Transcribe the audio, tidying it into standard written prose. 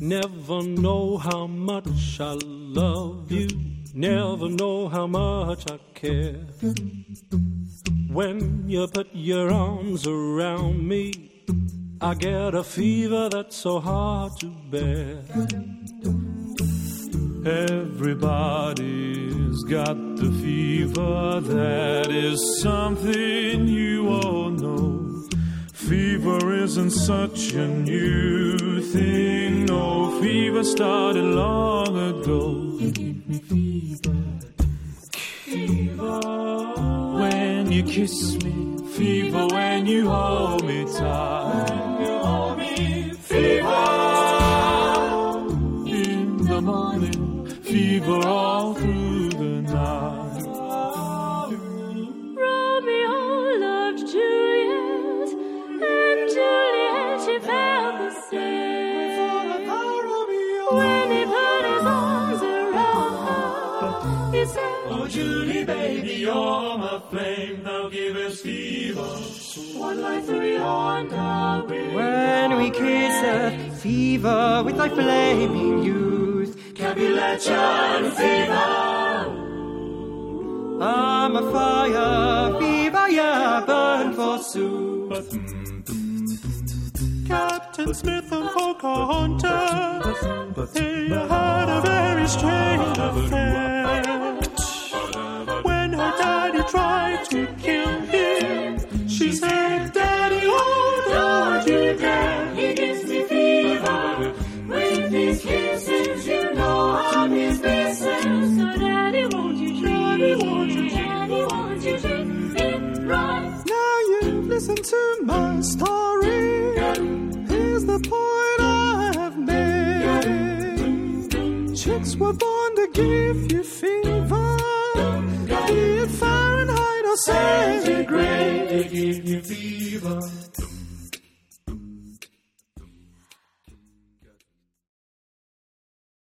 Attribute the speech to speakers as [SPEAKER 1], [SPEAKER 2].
[SPEAKER 1] Never know how much I love you. Never know how much I care. When you put your arms around me, I get a fever that's so hard to bear. Everybody's got the fever, that is something you all know. Fever isn't such a new thing, no, fever started long ago. Fever when you kiss me, fever when you hold me tight. Fever in the morning, fever all through the night.
[SPEAKER 2] Romeo loved Juliet, and Juliet, she felt the same. When he put his arms around her, he said,
[SPEAKER 1] oh, Julie, baby, you're my flame, now give us fever.
[SPEAKER 2] One like 300 breeze.
[SPEAKER 3] When we kiss a fever with thy flaming youth,
[SPEAKER 1] Capuletion fever.
[SPEAKER 3] I'm a fire, fever, yeah, burn forsooth.
[SPEAKER 1] Captain Smith and Pocahontas, they had a very strange affair. When her daddy tried to kill him, she said, Daddy, oh, don't you dare.
[SPEAKER 2] He gives me fever with his kisses, you know I'm his business. So Daddy, won't you treat it? Daddy, won't you treat it right?
[SPEAKER 1] Now you've listened to my story. Here's the point I have made. Chicks were born to give you fever, be it Fahrenheit or centigrade. They give you fever.